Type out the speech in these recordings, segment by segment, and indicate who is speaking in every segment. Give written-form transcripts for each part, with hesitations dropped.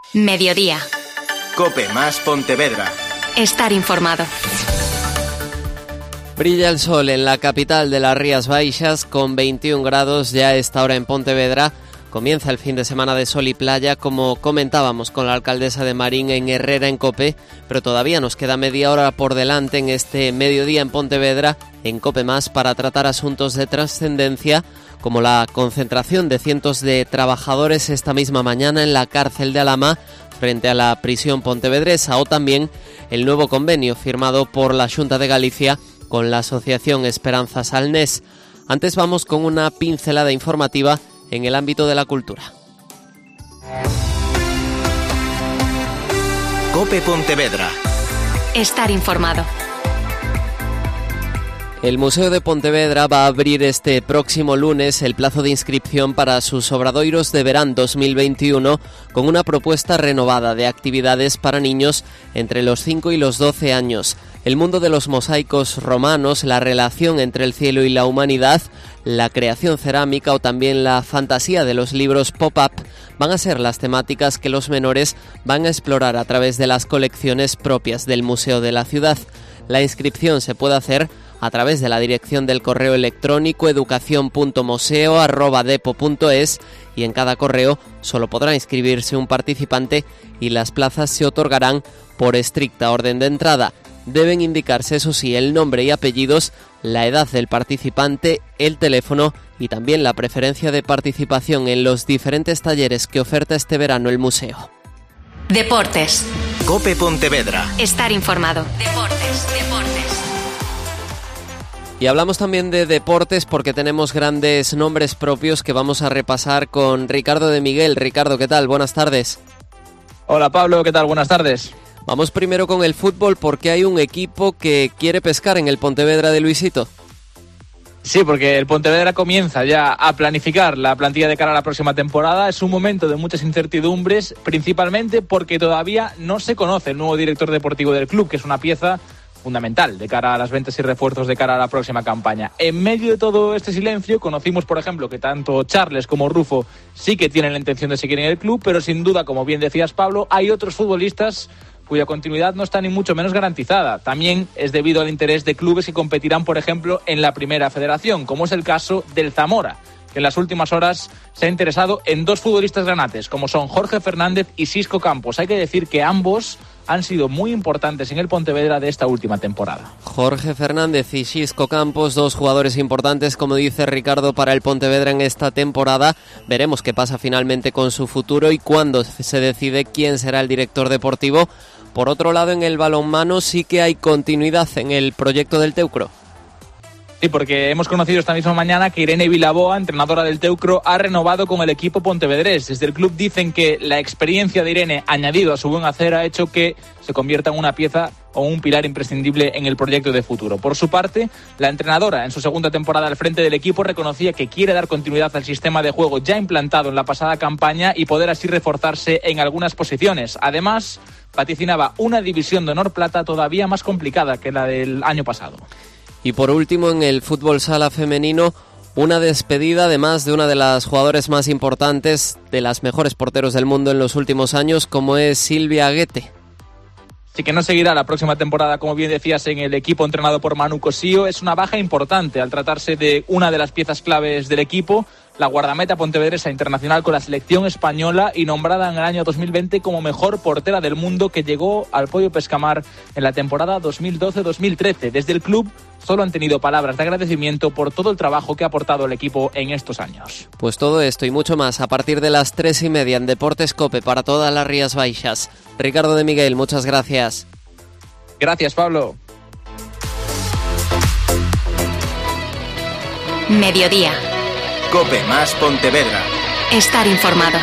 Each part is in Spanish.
Speaker 1: Mediodía.
Speaker 2: COPE más Pontevedra.
Speaker 1: Estar informado.
Speaker 3: Brilla el sol en la capital de las Rías Baixas con 21 grados ya a esta hora en Pontevedra. Comienza el fin de semana de sol y playa, como comentábamos con la alcaldesa de Marín en Herrera en COPE, pero todavía nos queda media hora por delante en este mediodía en Pontevedra, en COPE más, para tratar asuntos de trascendencia, como la concentración de cientos de trabajadores esta misma mañana en la cárcel de Alhama, frente a la prisión pontevedresa, o también el nuevo convenio firmado por la Xunta de Galicia con la asociación Esperanza Salnés. Antes vamos con una pincelada informativa en el ámbito de la cultura.
Speaker 2: COPE Pontevedra.
Speaker 1: Estar informado.
Speaker 3: El Museo de Pontevedra va a abrir este próximo lunes el plazo de inscripción para sus obradoiros de verán 2021 con una propuesta renovada de actividades para niños entre los 5 y los 12 años. El mundo de los mosaicos romanos, la relación entre el cielo y la humanidad, la creación cerámica o también la fantasía de los libros pop-up van a ser las temáticas que los menores van a explorar a través de las colecciones propias del Museo de la ciudad. La inscripción se puede hacer a través de la dirección del correo electrónico educacion.museo@depo.es y en cada correo solo podrá inscribirse un participante y las plazas se otorgarán por estricta orden de entrada. Deben indicarse, eso sí, el nombre y apellidos, la edad del participante, el teléfono y también la preferencia de participación en los diferentes talleres que oferta este verano el museo.
Speaker 1: Deportes.
Speaker 2: COPE Pontevedra.
Speaker 1: Estar informado. Deportes.
Speaker 3: Y hablamos también de deportes porque tenemos grandes nombres propios que vamos a repasar con Ricardo de Miguel. Ricardo, ¿qué tal? Buenas tardes.
Speaker 4: Hola Pablo, ¿qué tal? Buenas tardes.
Speaker 3: Vamos primero con el fútbol porque hay un equipo que quiere pescar en el Pontevedra de Luisito.
Speaker 4: Sí, porque el Pontevedra comienza ya a planificar la plantilla de cara a la próxima temporada. Es un momento de muchas incertidumbres, principalmente porque todavía no se conoce el nuevo director deportivo del club, que es una pieza fundamental de cara a las ventas y refuerzos de cara a la próxima campaña. En medio de todo este silencio conocimos, por ejemplo, que tanto Charles como Rufo sí que tienen la intención de seguir en el club, pero sin duda, como bien decías Pablo, hay otros futbolistas cuya continuidad no está ni mucho menos garantizada. También es debido al interés de clubes que competirán, por ejemplo, en la Primera Federación, como es el caso del Zamora, que en las últimas horas se ha interesado en dos futbolistas granates, como son Jorge Fernández y Xisco Campos. Hay que decir que ambos han sido muy importantes en el Pontevedra de esta última temporada.
Speaker 3: Jorge Fernández y Xisco Campos, dos jugadores importantes, como dice Ricardo, para el Pontevedra en esta temporada. Veremos qué pasa finalmente con su futuro y cuándo se decide quién será el director deportivo. Por otro lado, en el balonmano sí que hay continuidad en el proyecto del Teucro.
Speaker 4: Sí, porque hemos conocido esta misma mañana que Irene Vilaboa, entrenadora del Teucro, ha renovado con el equipo pontevedrés. Desde el club dicen que la experiencia de Irene, añadido a su buen hacer, ha hecho que se convierta en una pieza o un pilar imprescindible en el proyecto de futuro. Por su parte, la entrenadora, en su segunda temporada al frente del equipo, reconocía que quiere dar continuidad al sistema de juego ya implantado en la pasada campaña y poder así reforzarse en algunas posiciones. Además, vaticinaba una división de honor plata todavía más complicada que la del año pasado.
Speaker 3: Y por último, en el fútbol sala femenino, una despedida además de una de las jugadoras más importantes, de las mejores porteros del mundo en los últimos años, como es Silvia Aguete.
Speaker 4: Sí que no seguirá la próxima temporada, como bien decías, en el equipo entrenado por Manu Cosío. Es una baja importante al tratarse de una de las piezas claves del equipo, la guardameta pontevedresa internacional con la selección española y nombrada en el año 2020 como mejor portera del mundo, que llegó al podio Pescamar en la temporada 2012-2013. Desde el club solo han tenido palabras de agradecimiento por todo el trabajo que ha aportado el equipo en estos años.
Speaker 3: Pues todo esto y mucho más a partir de las 3:30 en Deportes COPE para todas las Rías Baixas. Ricardo de Miguel, muchas gracias.
Speaker 4: Gracias, Pablo.
Speaker 1: Mediodía.
Speaker 2: COPE más Pontevedra.
Speaker 1: Estar informado.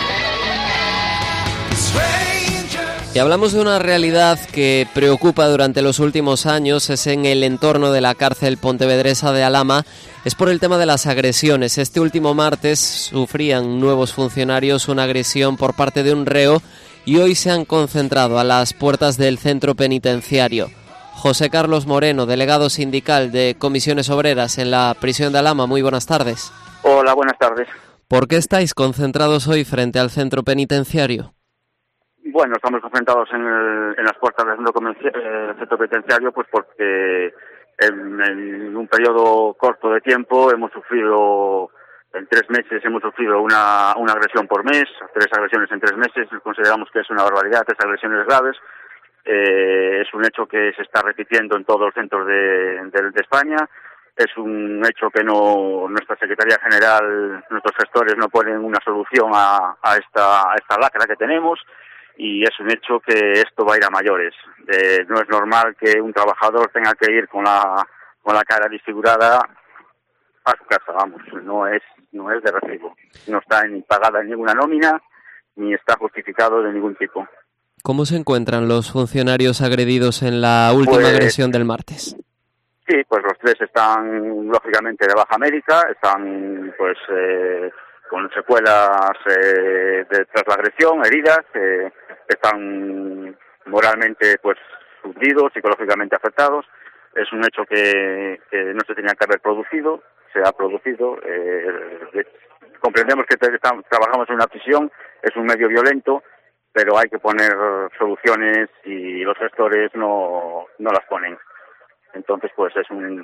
Speaker 3: Y hablamos de una realidad que preocupa durante los últimos años, es en el entorno de la cárcel pontevedresa de Alhama, es por el tema de las agresiones. Este último martes sufrían nuevos funcionarios una agresión por parte de un reo y hoy se han concentrado a las puertas del centro penitenciario. José Carlos Moreno, delegado sindical de Comisiones Obreras en la prisión de Alhama, muy buenas tardes.
Speaker 5: Hola, buenas tardes.
Speaker 3: ¿Por qué estáis concentrados hoy frente al centro penitenciario?
Speaker 5: Bueno, estamos concentrados en las puertas del centro penitenciario, pues porque en un periodo corto de tiempo en 3 meses hemos sufrido una agresión por mes, 3 agresiones en 3 meses. Consideramos que es una barbaridad, 3 agresiones graves. Es un hecho que se está repitiendo en todos los centros de España. Es un hecho que nuestra Secretaría General, nuestros gestores no ponen una solución a esta lacra que tenemos, y es un hecho que esto va a ir a mayores. No es normal que un trabajador tenga que ir con la cara desfigurada a su casa, vamos, no es de recibo. No está ni pagada en ninguna nómina, ni está justificado de ningún tipo.
Speaker 3: ¿Cómo se encuentran los funcionarios agredidos en la última agresión del martes?
Speaker 5: Sí, pues los 3 están lógicamente de baja médica, están pues con secuelas tras la agresión, heridas, están moralmente pues hundidos, psicológicamente afectados. Es un hecho que no se tenía que haber producido, se ha producido. Comprendemos que trabajamos en una prisión, es un medio violento, pero hay que poner soluciones y los gestores no las ponen. Entonces, pues es un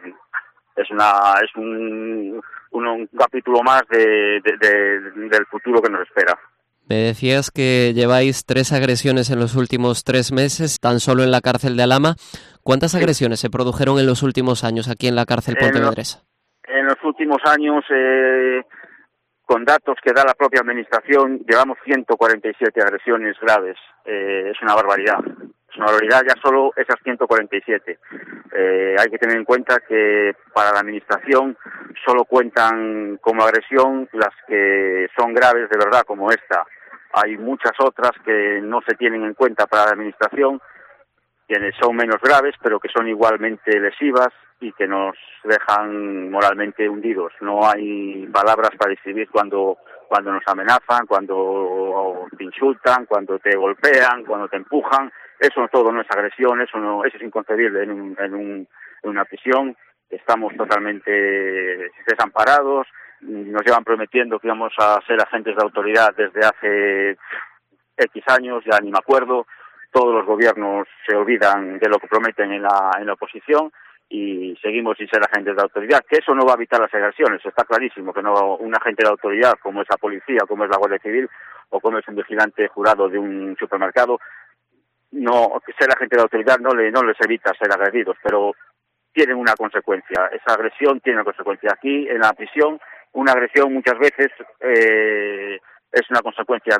Speaker 5: capítulo más del futuro que nos espera.
Speaker 3: Me decías que lleváis 3 agresiones en los últimos 3 meses, tan solo en la cárcel de Alhama. ¿Cuántas agresiones se produjeron en los últimos años aquí en la cárcel pontevedresa?
Speaker 5: En los últimos años, con datos que da la propia administración, llevamos 147 agresiones graves. Es una barbaridad. Es una barbaridad ya solo esas 147. Hay que tener en cuenta que para la administración solo cuentan como agresión las que son graves de verdad, como esta. Hay muchas otras que no se tienen en cuenta para la administración, que son menos graves, pero que son igualmente lesivas y que nos dejan moralmente hundidos. No hay palabras para describir cuando nos amenazan, cuando te insultan, cuando te golpean, cuando te empujan. Eso todo no es agresión, eso es inconcebible en una prisión. Estamos totalmente desamparados. Nos llevan prometiendo que íbamos a ser agentes de autoridad desde hace X años, ya ni me acuerdo. Todos los gobiernos se olvidan de lo que prometen en la oposición y seguimos sin ser agentes de autoridad, que eso no va a evitar las agresiones. Está clarísimo que no, un agente de autoridad como es la policía, como es la Guardia Civil o como es un vigilante jurado de un supermercado, no, ser agente de autoridad no les evita ser agredidos, pero tienen una consecuencia. Esa agresión tiene una consecuencia. Aquí en la prisión una agresión muchas veces es una consecuencia,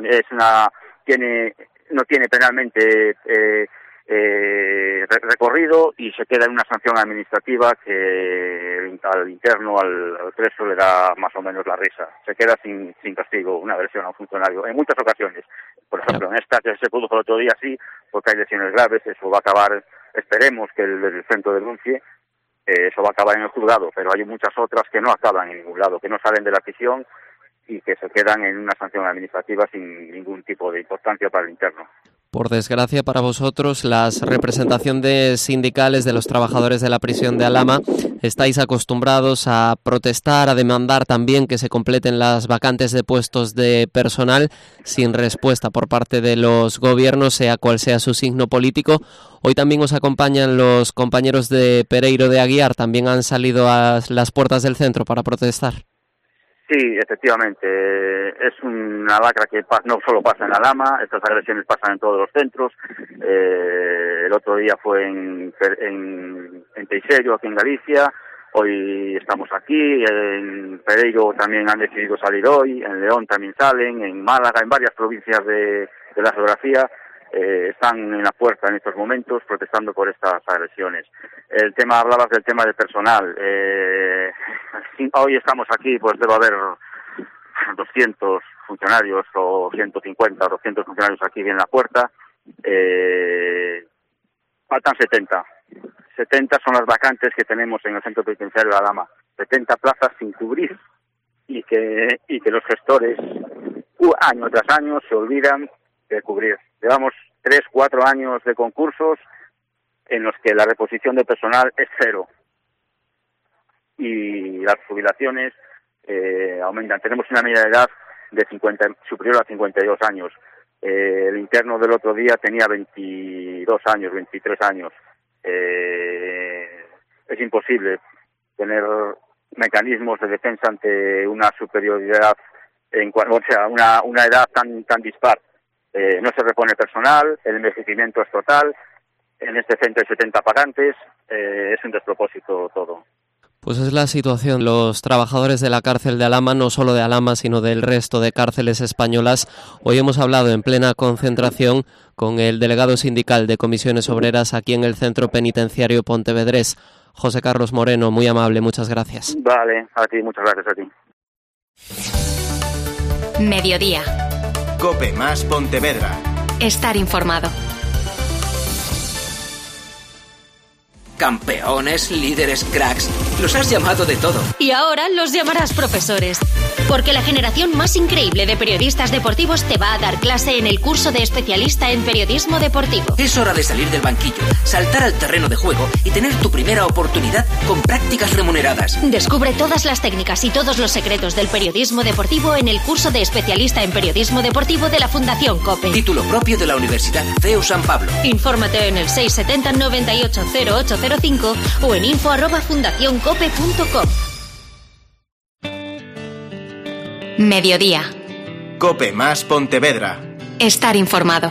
Speaker 5: no tiene penalmente recorrido y se queda en una sanción administrativa que al interno, al preso, le da más o menos la risa. Se queda sin castigo una agresión a un funcionario en muchas ocasiones. Por ejemplo, en esta que se produjo el otro día, sí, porque hay lesiones graves. Eso va a acabar, esperemos que el centro denuncie, eso va a acabar en el juzgado, pero hay muchas otras que no acaban en ningún lado, que no salen de la prisión y que se quedan en una sanción administrativa sin ningún tipo de importancia para el interno.
Speaker 3: Por desgracia para vosotros, las representaciones sindicales de los trabajadores de la prisión de Alhama, estáis acostumbrados a protestar, a demandar también que se completen las vacantes de puestos de personal sin respuesta por parte de los gobiernos, sea cual sea su signo político. Hoy también os acompañan los compañeros de Pereiro de Aguiar, también han salido a las puertas del centro para protestar.
Speaker 5: Sí, efectivamente, es una lacra que no solo pasa en Alhama, estas agresiones pasan en todos los centros. El otro día fue en Teixeiro, aquí en Galicia, hoy estamos aquí, en Pereiro también han decidido salir hoy, en León también salen, en Málaga, en varias provincias de la geografía. Están en la puerta en estos momentos protestando por estas agresiones. Hablabas del tema del personal. Hoy estamos aquí, pues debe haber 200 funcionarios o 150 o 200 funcionarios aquí en la puerta. Faltan 70. 70 son las vacantes que tenemos en el centro penitenciario de Alhama. 70 plazas sin cubrir y que los gestores año tras año se olvidan de cubrir. Llevamos 3-4 años de concursos en los que la reposición de personal es cero y las jubilaciones aumentan. Tenemos una media de edad de superior a 52 años. El interno del otro día tenía 22 años, 23 años. Es imposible tener mecanismos de defensa ante una superioridad, una edad tan dispar. No se repone personal, el envejecimiento es total, en este centro hay 70 pagantes, es un despropósito todo.
Speaker 3: Pues es la situación. Los trabajadores de la cárcel de Alhama, no solo de Alhama, sino del resto de cárceles españolas. Hoy hemos hablado en plena concentración con el delegado sindical de Comisiones Obreras aquí en el Centro Penitenciario Pontevedrés, José Carlos Moreno. Muy amable, muchas gracias.
Speaker 5: Vale, a ti, muchas gracias a ti.
Speaker 1: Mediodía.
Speaker 2: COPE más Pontevedra.
Speaker 1: Estar informado.
Speaker 6: Campeones, líderes, cracks. Los has llamado de todo.
Speaker 1: Y ahora los llamarás profesores. Porque la generación más increíble de periodistas deportivos te va a dar clase en el curso de especialista en periodismo deportivo.
Speaker 6: Es hora de salir del banquillo, saltar al terreno de juego y tener tu primera oportunidad con prácticas remuneradas.
Speaker 1: Descubre todas las técnicas y todos los secretos del periodismo deportivo en el curso de especialista en periodismo deportivo de la Fundación COPE.
Speaker 6: Título propio de la Universidad CEU San Pablo.
Speaker 1: Infórmate en el 670 98 0805 o en info@fundacioncope.com. Mediodía.
Speaker 2: COPE más Pontevedra.
Speaker 1: Estar informado.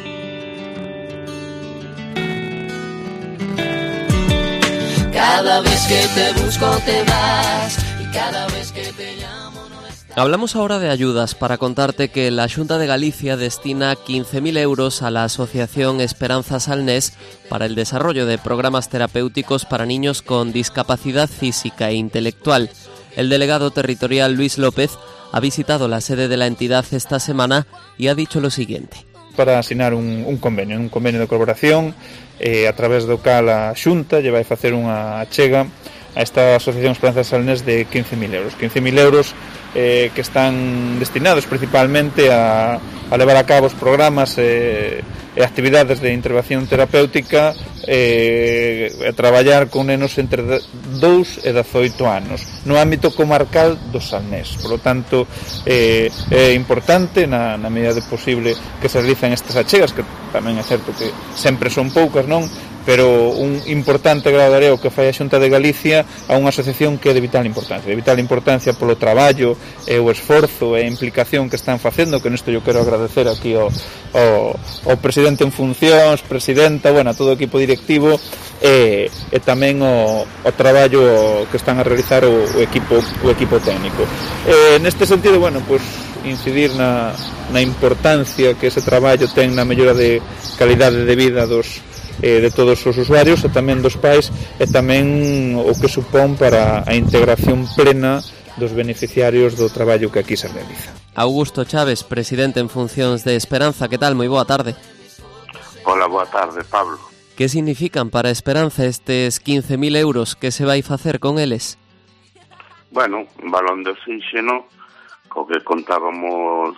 Speaker 7: Cada vez que te busco te vas y cada vez que te llamo no estás.
Speaker 3: Hablamos ahora de ayudas para contarte que la Xunta de Galicia destina 15.000 euros a la Asociación Esperanza Salnés para el desarrollo de programas terapéuticos para niños con discapacidad física e intelectual. El delegado territorial Luis López ha visitado la sede de la entidad esta semana y ha dicho lo siguiente.
Speaker 8: Para asinar un convenio de colaboración a través do cal a Xunta lle vai facer unha achega a esta Asociación Esperanza Salnés de 15.000 euros. 15.000 euros que están destinados principalmente a levar a cabo os programas e actividades de intervención terapéutica a traballar con nenos entre 2 e 18 anos no ámbito comarcal do Salnés. Por lo tanto, é importante na medida de posible que se realizan estas achegas, que tamén é certo que sempre son poucas, non? Pero un importante gradareo que fai a Xunta de Galicia a unha asociación que é de vital importancia polo traballo e o esforzo e a implicación que están facendo, que nesto eu quero agradecer aquí ao presidente en funcións, presidenta, a todo o equipo directivo e tamén o traballo que están a realizar o equipo técnico. Neste sentido, incidir na importancia que ese traballo ten na mellora de calidade de vida de todos os usuarios e tamén dos pais e tamén o que supón para a integración plena dos beneficiarios do traballo que aquí se realiza.
Speaker 3: Augusto Chaves, presidente en funcións de Esperanza, que tal? Moi boa tarde.
Speaker 9: Hola, boa tarde, Pablo.
Speaker 3: Que significan para Esperanza estes 15.000 euros que se vai facer con eles?
Speaker 9: Un balón de oxígeno co que contábamos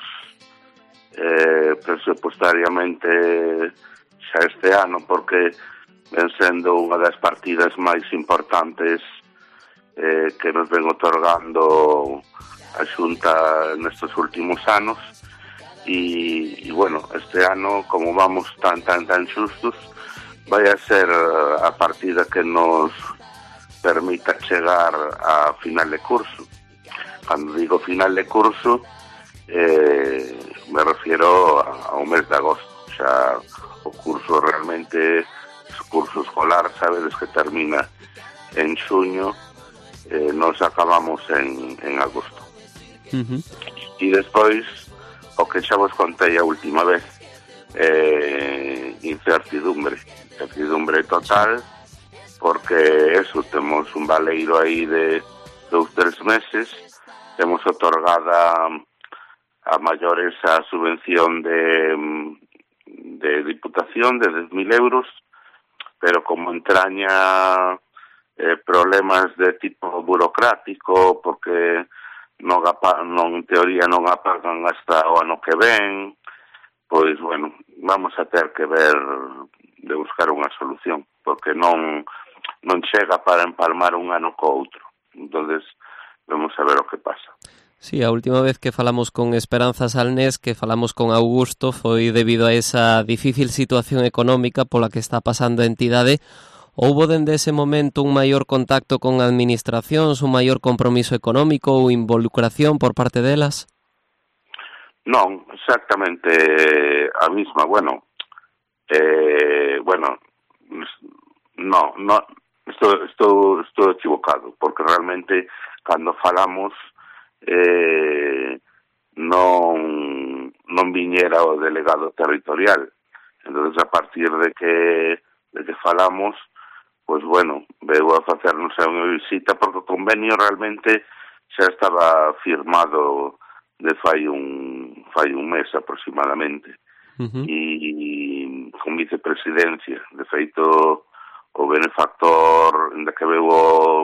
Speaker 9: presupuestariamente xa este ano, porque ven sendo unha das partidas máis importantes que nos ven otorgando a Xunta nestes últimos anos e este ano, como vamos tan xustos, vai a ser a partida que nos permita chegar a final de curso. Cando digo final de curso me refiero ao mes de agosto. Xa o curso realmente, o curso escolar, sabedes que termina en xuño, nos acabamos en agosto. E despois, o que xa vos contei a última vez, incertidumbre total, porque temos un valeiro aí de 2-3 meses, temos otorgada a maiores a subvención de Diputación de 10.000 euros, pero como entraña problemas de tipo burocrático, porque en teoría non apagan hasta o ano que ven, vamos a ter que ver de buscar unha solución, porque non chega para empalmar un ano co outro. Entonces, vamos a ver o que pasa.
Speaker 3: Sí, a última vez que falamos con Esperanza Salnés, que falamos con Augusto, foi debido a esa difícil situación económica pola que está pasando a entidade. Houbo dende ese momento un maior contacto con administracións, un maior compromiso económico ou involucración por parte delas?
Speaker 9: Non, exactamente a mesma. Bueno, no, estou equivocado, porque realmente cando falamos non viñera o delegado territorial. Entonces, a partir de que falamos, pois bueno, veu a facernos unha visita, porque o convenio realmente xa estaba firmado de fai un mes aproximadamente. E con vicepresidencia. De feito, o benefactor da que veu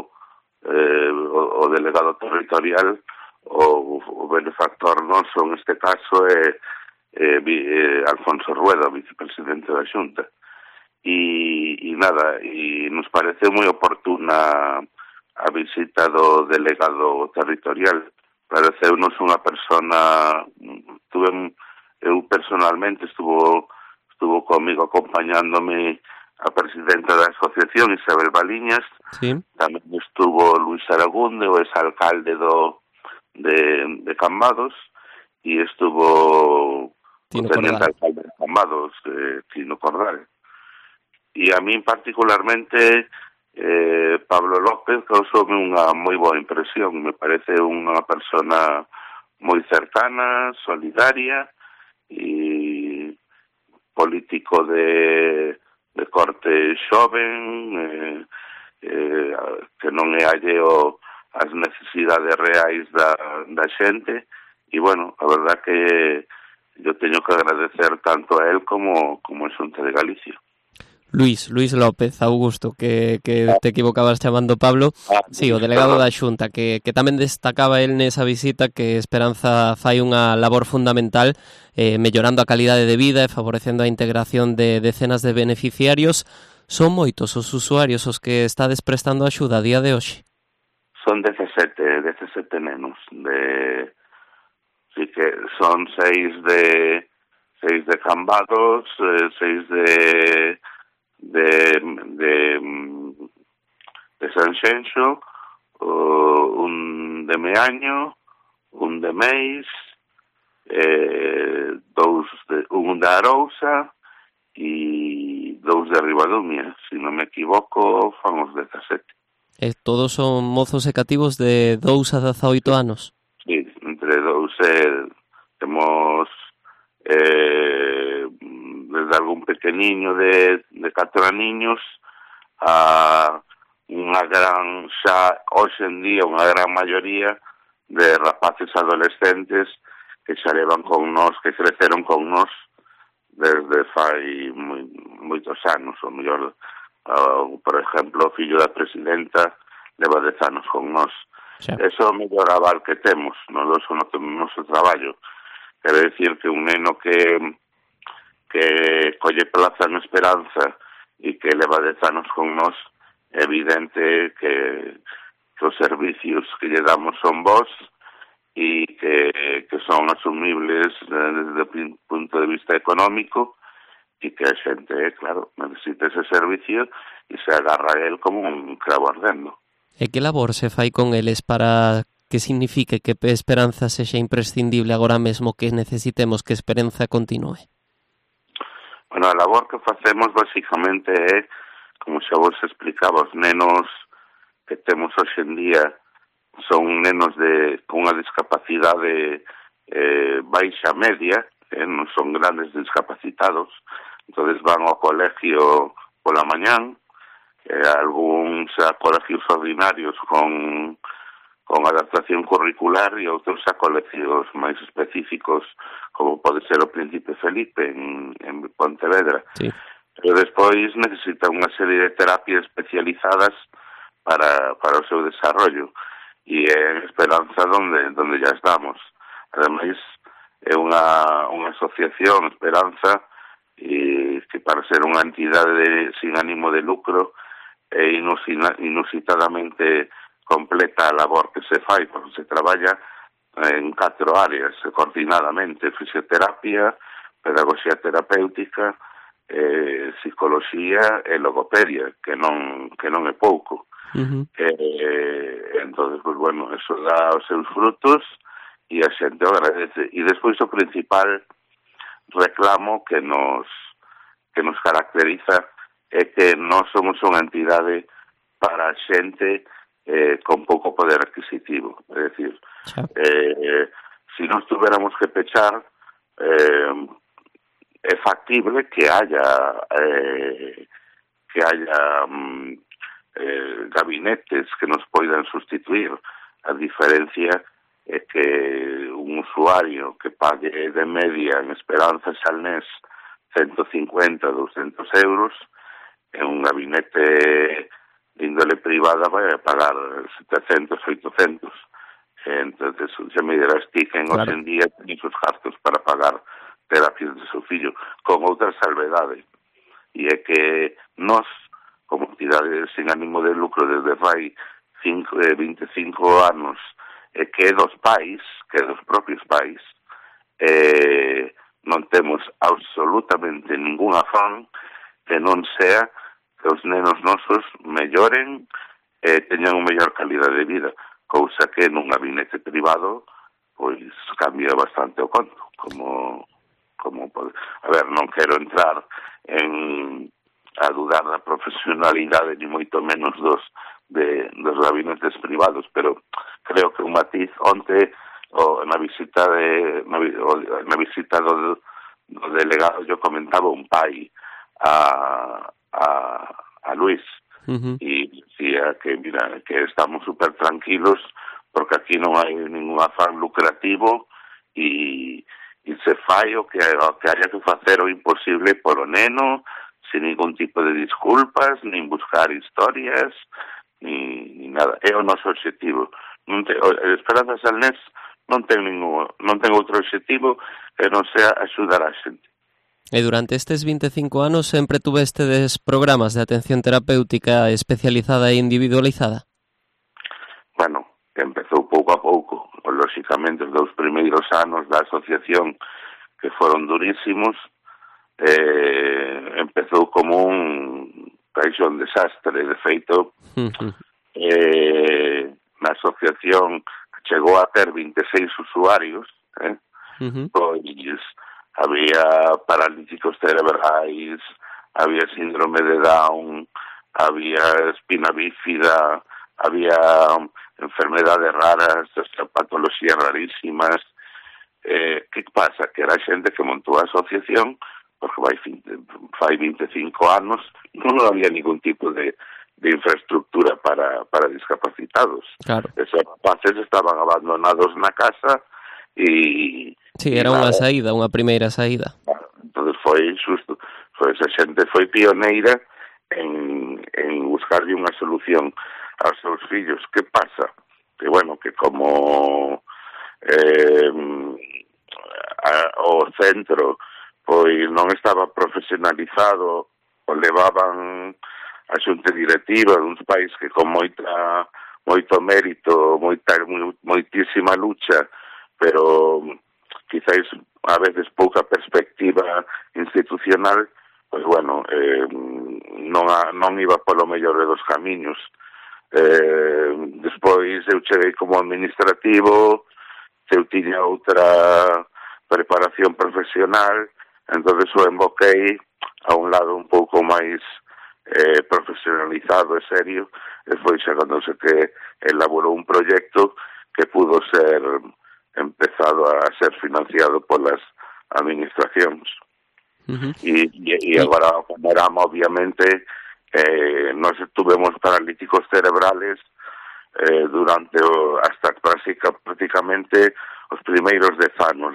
Speaker 9: o delegado territorial, o benefactor noso neste caso é Alfonso Rueda, vicepresidente da Xunta. E nada, e nos parece moi oportuna a visita do delegado territorial. Pareceunos unha persona, eu personalmente estuvo comigo acompañándome a presidenta da asociación, Isabel Baliñas. Sí. Tamén estuvo Luis Aragunde, o exalcalde de Cambados, e estuvo o teniente alcalde de Cambados, Tino Cordal. E a min particularmente Pablo López causoume unha moi boa impresión. Me parece unha persona moi cercana, solidaria e político de corte xoven, que non é alleo ás necesidades reais da xente. E bueno, a verdad que yo teño que agradecer tanto a él como a Xunta de Galicia.
Speaker 3: Luis López, Augusto, que te equivocabas chamando Pablo. Sí, o delegado da Xunta, que tamén destacaba el nesa visita que Esperanza fai unha labor fundamental mellorando a calidade de vida e favorecendo a integración de decenas de beneficiarios. Son moitos os usuarios os que estades prestando axuda a día de hoxe?
Speaker 9: Son 17 nenos. Sí que son 6 de Cambados, 6 de Sanxenxo, un de Meaño, un de Meis, un de Arousa e 2 de Ribadumia. Se non me equivoco, fan os 17.
Speaker 3: Todos son mozos e cativos de 2 a 18 anos?
Speaker 9: Sí, entre 2 temos desde algún pequeniño de 4 aniños a unha gran, xa hoxe en día, unha gran maioría de rapaces adolescentes que xa levan con nós, que creceron con nós desde fai moitos anos. O mellor, por exemplo, o fillo da presidenta leva 10 anos con nós. Eso é o mellor aval que temos no noso traballo. Quero dicir que un neno que colle plaza en Esperanza e que leva 10 anos con nós, é evidente que os servicios que lle damos son bons e que son asumibles desde o punto de vista económico, e que a xente, claro, necesita ese servicio e se agarra a él como un clavo ardendo.
Speaker 3: E que labor se fai con eles para que signifique que Esperanza sexa imprescindible agora mesmo, que necesitemos que Esperanza continúe?
Speaker 9: Bueno, a labor que facemos basicamente é, como xa vos explicaba, os nenos que temos hoxe en día son nenos con unha discapacidade baixa media, non son grandes discapacitados. Entonces van ao colegio pola mañán, algúns a colegios ordinarios con adaptación curricular e outros a colegios máis específicos, como pode ser o Príncipe Felipe en Pontevedra. Sí. Pero despois necesitan unha serie de terapias especializadas para o seu desarrollo, e en Esperanza donde ya estamos. Ademais, é unha asociación, Esperanza, e que para ser unha entidade sin ánimo de lucro é inusitadamente completa a labor que se fai, porque se traballa en 4 áreas coordinadamente: fisioterapia, pedagogía terapéutica, psicoloxía e logopedia, que non é pouco. Entonces, pues bueno, eso dá os seus frutos e a xente o agradece. E despois o principal reclamo que nos caracteriza é que non somos unha entidade para xente con pouco poder adquisitivo. É dicir, se non tuviéramos que pechar, é factible que haya gabinetes que nos poidan sustituir. A diferencia é que un usuario que pague de media en Esperanza Salnés 150, 200 euros, en un gabinete de índole privada vai a pagar 700, 800. Entonces, se me dirás ti que hoxe en día ten esos gastos para pagar terapias de seu fillo, con outra salvedade. E é que nós, como entidade sin ánimo de lucro desde fai 25 anos, é que dos pais, que dos propios pais, non temos absolutamente ningún afán que non sea que os nenos nosos melloren e teñan unha mellor calidad de vida, cousa que nun gabinete privado pois cambia bastante o conto, como a ver, non quero entrar a dudar da profesionalidade ni moito menos dos gabinetes privados, pero creo que un matiz onte na visita do delegado yo comentaba un pai a Luis e dicía que mira, que estamos super tranquilos porque aquí non hai ningún afán lucrativo e se fai o que haya que facer o imposible polo neno, sin ningún tipo de disculpas, nin buscar historias, ni nada. É o noso obxectivo. Esperanza Salnés non ten outro obxectivo que non sea axudar a xente.
Speaker 3: E durante estes 25 anos sempre tuvestedes programas de atención terapéutica especializada e individualizada?
Speaker 9: Bueno, empezou pouco a pouco. Lóxicamente, os 2 primeiros anos da asociación, que foron durísimos, empezou como un caixón desastre. De feito, na asociación chegou a ter 26 usuarios, pois había paralíticos cerebrais, había síndrome de Down, había espina bífida, había enfermedades raras, patologías rarísimas. Que pasa? Que era xente que montou a asociación porque fai 25 anos non había ningún tipo de infraestructura para discapacitados. Claro. Esos rapaces estaban abandonados na casa e...
Speaker 3: Sí, era unha saída, unha primeira saída.
Speaker 9: Entón foi xusto, esa xente foi pioneira en buscarlle unha solución aos seus fillos. Que pasa? Que, bueno, que como o centro pois non estaba profesionalizado, o levaban a xunta directiva duns pais que con moito mérito, moitísima lucha, pero quizáis a veces pouca perspectiva institucional, pois bueno, non iba polo mellor de dos camiños. Despois eu cheguei como administrativo, eu tiña outra preparación profesional, entonces o emboquei a un lado un pouco máis profesionalizado e serio, e foi xa cando se que elaborou un proxecto que pudo ser empezado a ser financiado polas administracións. E agora o panorama, obviamente, nós tuvemos paralíticos cerebrales durante hasta prácticamente os primeiros 10 anos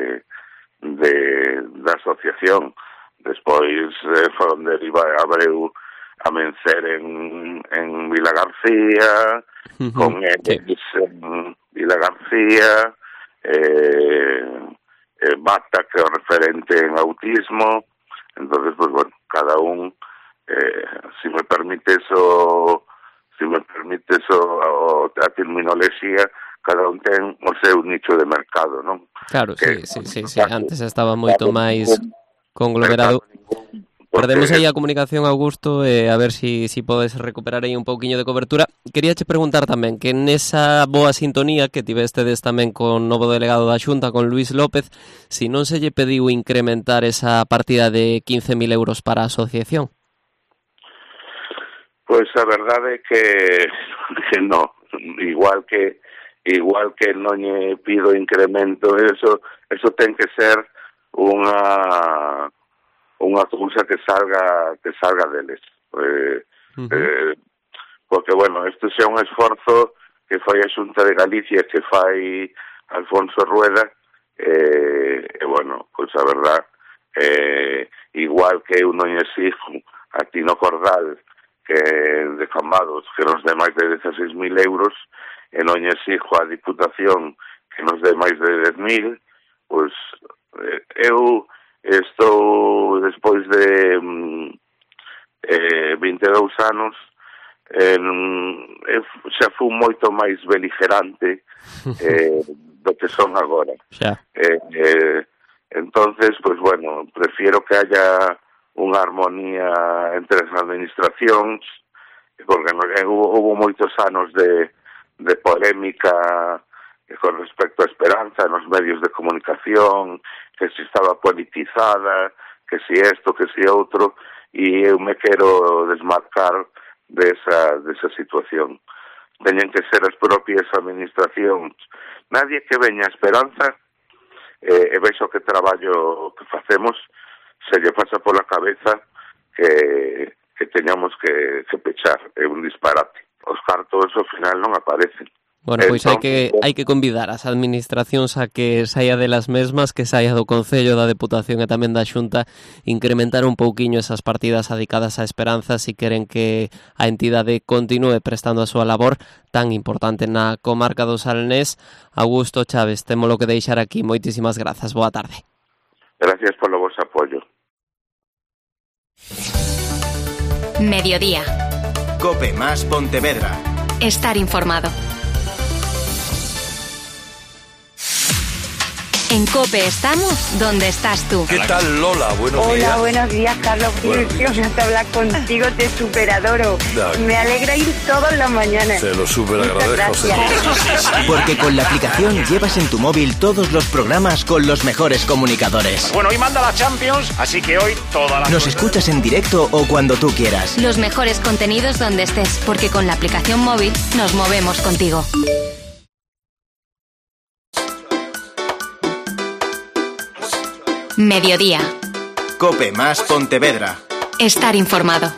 Speaker 9: da asociación. Despois foi onde abreu a Mencer en Vila García, con eles en Vila García, Bata, que é o referente en autismo. Entonces, pues bueno, cada un, si me permites a terminoloxía, cada un ten o seu nicho de mercado, non?
Speaker 3: Claro, sí. Antes estaba moito máis conglomerado. Perdemos aí a comunicación, Augusto, a ver si podes recuperar aí un pouquiño de cobertura. Queríache preguntar tamén que nesa boa sintonía que tivestedes tamén con novo delegado da Xunta, con Luís López, si non se lle pediu incrementar esa partida de 15.000 euros para a asociación.
Speaker 9: Pois a verdade é que non, igual que non lle pido incremento, eso ten que ser unha cousa que salga deles. Porque, bueno, isto xa é un esforzo que fai a Xunta de Galicia, que fai Alfonso Rueda, bueno, pois a verdad, igual que eu non exijo a Tino Cordal que de Cambados que nos dé máis de 16.000 euros, e non exijo a Diputación que nos dé máis de 10.000, pois eu estou, despois de 22 anos, xa fui moito máis beligerante do que son agora. Entonces, pues bueno, prefiero que haya unha armonía entre as administracións, porque hubo moitos anos de polémica con respecto a Esperanza nos medios de comunicación, que si estaba politizada, que si esto, que si outro, e eu me quero desmarcar desa situación. Teñen que ser as propias administracións. Nadie que veña a Esperanza e vexo que traballo que facemos se lle pasa pola cabeza que teñamos que pechar. É un disparate. Os cartos ao final non aparecen.
Speaker 3: Bueno, pois hai que convidar as administracións a que saia delas mesmas, que saia do Concello, da Deputación e tamén da Xunta, incrementar un pouquiño esas partidas adicadas á Esperanza se queren que a entidade continúe prestando a súa labor tan importante na comarca do Salnés. Augusto Chaves, témolo que deixar aquí. Moitísimas grazas. Boa tarde.
Speaker 9: Gracias polo vos apoio.
Speaker 1: Mediodía.
Speaker 2: COPE más Pontevedra.
Speaker 1: Estar informado. En COPE estamos donde estás tú.
Speaker 10: ¿Qué tal, Lola? Buenos días.
Speaker 11: Hola, buenos días, Carlos. Qué ilusión hasta hablar contigo, te superadoro. Me alegra ir todas las mañanas.
Speaker 10: Te lo superagradezco, señor.
Speaker 12: Porque con la aplicación llevas en tu móvil todos los programas con los mejores comunicadores.
Speaker 13: Bueno, hoy manda la Champions, así que hoy toda la...
Speaker 12: Nos escuchas en directo o cuando tú quieras.
Speaker 1: Los mejores contenidos donde estés, porque con la aplicación móvil nos movemos contigo. Mediodía.
Speaker 2: COPE más Pontevedra.
Speaker 1: Estar informado.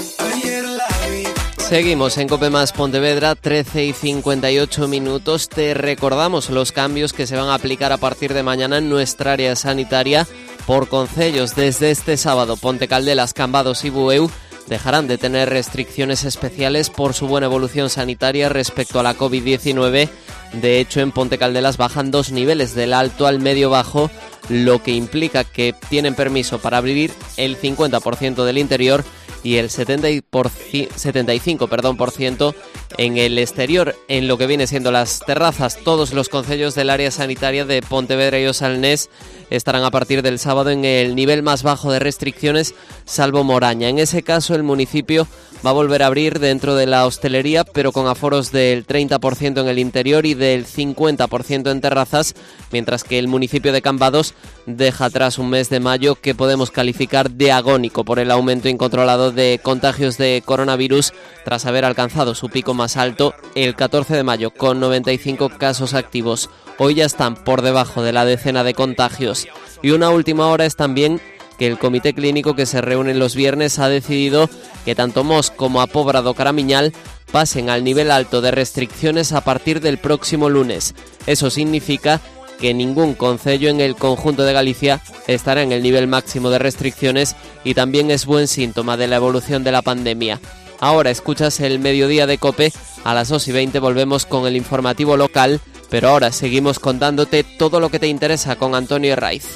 Speaker 3: Seguimos en COPE más Pontevedra, 13:58. Te recordamos los cambios que se van a aplicar a partir de mañana en nuestra área sanitaria por concellos. Desde este sábado, Ponte Caldelas, Cambados y Bueu dejarán de tener restricciones especiales por su buena evolución sanitaria respecto a la COVID-19. De hecho, en Ponte Caldelas bajan 2 niveles, del alto al medio bajo, lo que implica que tienen permiso para abrir el 50% del interior y el 75% en el exterior, en lo que viene siendo las terrazas. Todos los concellos del área sanitaria de Pontevedra y O Salnés estarán a partir del sábado en el nivel más bajo de restricciones, salvo Moraña. En ese caso, el municipio va a volver a abrir dentro de la hostelería, pero con aforos del 30% en el interior y del 50% en terrazas, mientras que el municipio de Cambados deja atrás un mes de mayo que podemos calificar de agónico por el aumento incontrolado de contagios de coronavirus, tras haber alcanzado su pico más alto el 14 de mayo con 95 casos activos. Hoy ya están por debajo de la decena de contagios. Y una última hora es también que el comité clínico que se reúne los viernes ha decidido que tanto Mos como a Pobra do Caramiñal pasen al nivel alto de restricciones a partir del próximo lunes. Eso significa que ningún concello en el conjunto de Galicia estará en el nivel máximo de restricciones y también es buen síntoma de la evolución de la pandemia. Ahora escuchas el Mediodía de COPE, a las 2:20 volvemos con el informativo local, pero ahora seguimos contándote todo lo que te interesa con Antonio Herraiz.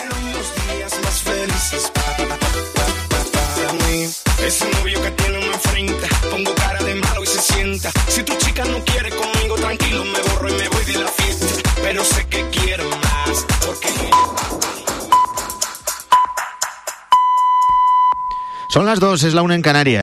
Speaker 14: Ese novio que tiene una frente, pongo cara de malo y se sienta. Si tu chica no quiere conmigo, tranquilo, me borro y me voy de
Speaker 15: Son las 2, es la 1 en Canarias.